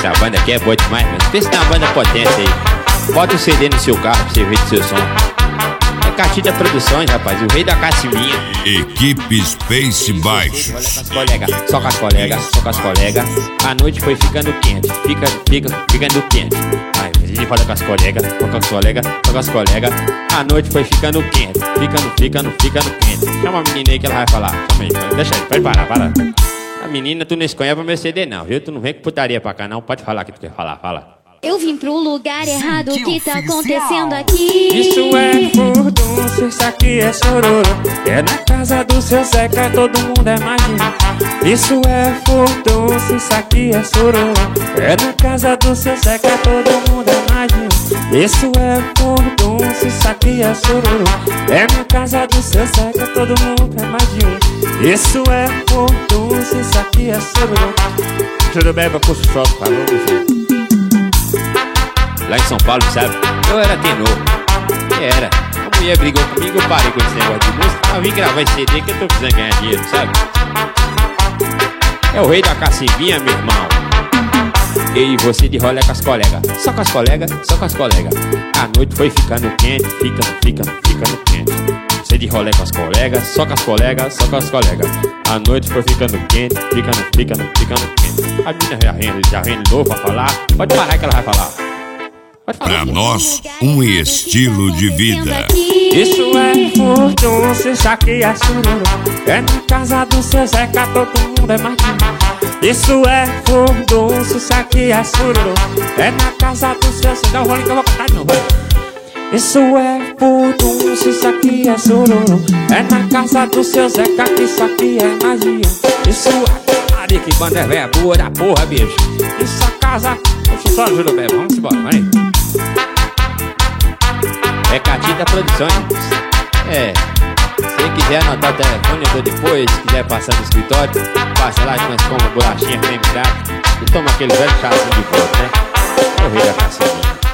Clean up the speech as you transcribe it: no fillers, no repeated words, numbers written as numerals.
Essa banda aqui é boa demais, mano. Pensa na banda potência aí. Bota o CD no seu carro pra você ver do seu som. É Catita Produções, rapaz, o rei da cacimbinha. Equipe Space Baixos. Olha com as colegas, só com as colegas, só com as colegas. A noite foi ficando quente, ficando quente. Ai, ele rola com as colegas, só com as colegas, só com as colegas. A noite foi ficando quente, ficando quente. Chama a menina aí que ela vai falar. Chama aí, deixa aí, pode parar, para. A menina, tu não esconha pra meu CD não, viu? Tu não vem com putaria pra cá não, pode falar o que tu quer falar, fala. Eu vim pro lugar errado, o que tá acontecendo aqui? Isso é furdunço, isso aqui é chororô. É na casa do seu Zeca, todo mundo é magia. Isso é furdunço, isso aqui é chororô. É na casa do seu Zeca, todo mundo é magia. Isso é furdunço, isso aqui é chororô. É na casa do seu Zeca, todo mundo é magia. Isso é furdunço, isso aqui é chororô. Tudo bem, pra curso só, falou, meu filho. Lá em São Paulo, sabe? Eu era tenor. Era. A mulher brigou comigo, eu parei com esse negócio de música. Eu vim gravar esse CD que eu tô precisando ganhar dinheiro, sabe? É o rei da cacimbinha, meu irmão. E você de rolê com as colegas. Só com as colegas, só com as colegas. A noite foi ficando quente, ficando quente. Você de rolê com as colegas, só com as colegas, só com as colegas. A noite foi ficando quente, ficando quente. A menina já vem de novo pra falar. Pode parar que ela vai falar. Pra nós, um estilo de vida. Isso é furdunço, isso aqui é chororô. É na casa do seu Zeca, todo mundo é magia. Isso é furdunço, isso aqui é chororô. É na casa do seu Zeca. Dá um rolo que eu vou cantar de novo. Isso é furdunço, isso aqui é chororô. É na casa do seu Zeca, que isso aqui é magia. Isso é... Maria, que banda é véia boa da porra, bicho. Isso é casa... Deixa eu só ajuda, velho. Vamos embora, vai. É Catita Produções. É. Se quiser anotar o telefone, eu dou depois. Se quiser passar no escritório, passa lá que nós comemos bolachinha bem mirada e toma aquele velho chazinho de volta, né? É o rei da cacimbinha.